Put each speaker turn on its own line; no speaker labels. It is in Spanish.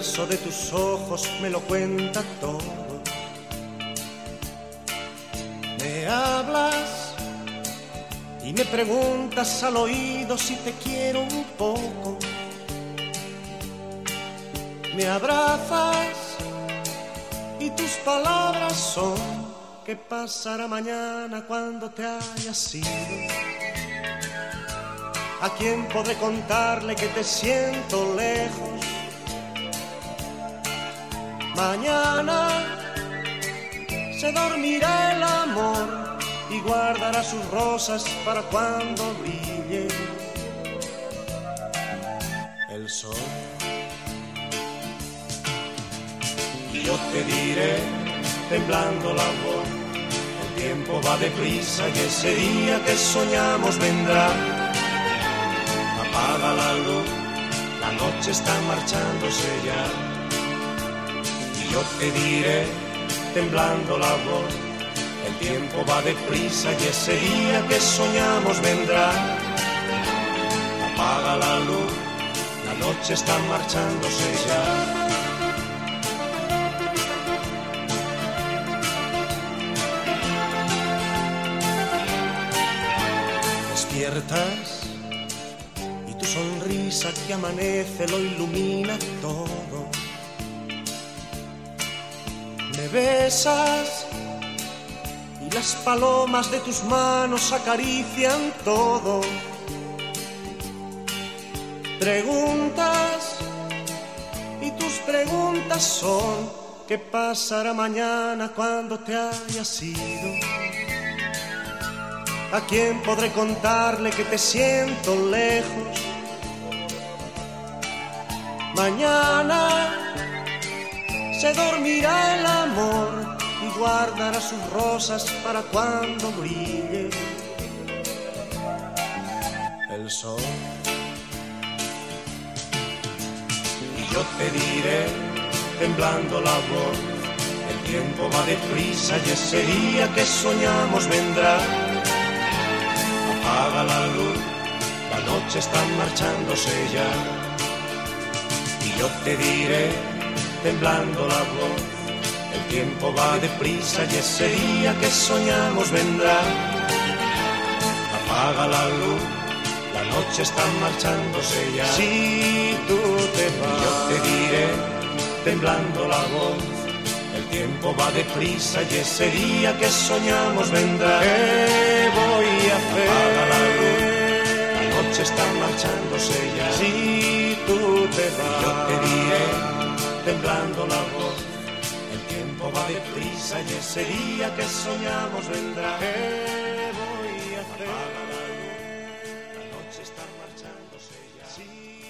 universo de tus ojos me lo cuenta todo. Me hablas y me preguntas al oído si te quiero un poco. Me abrazas y tus palabras son: ¿qué pasará mañana cuando te hayas ido? ¿A quién podré contarle que te siento lejos? Mañana se dormirá el amor y guardará sus rosas para cuando brille el sol. Y yo te diré, temblando la voz, el tiempo va deprisa y ese día que soñamos vendrá. Apaga la luz, la noche está marchándose ya. Y yo te diré, temblando la voz, el tiempo va deprisa y ese día que soñamos vendrá. Apaga la luz, la noche está marchándose ya. Despiertas y tu sonrisa que amanece lo ilumina todo. Me besas y las palomas de tus manos acarician todo. Preguntas y tus preguntas son: ¿qué pasará mañana cuando te hayas ido? ¿A quién podré contarle que te siento lejos? Mañana se dormirá el amor y guardará sus rosas para cuando brille el sol. Y yo te diré, temblando la voz, el tiempo va deprisa y ese día que soñamos vendrá. Apaga la luz, la noche está marchándose ya. Y yo te diré, temblando la voz, el tiempo va deprisa y ese día que soñamos vendrá. Apaga la luz, la noche está marchándose ya. Si tú te vas, yo te diré, temblando la voz, el tiempo va deprisa y ese día que soñamos vendrá. ¿Qué voy a hacer? Apaga la luz, la noche está marchándose ya. Si tú te vas, yo te diré, temblando la voz, el tiempo va deprisa y ese día que soñamos vendrá. ¿Qué voy a hacer? Apaga la luz, la noche está marchándose ya.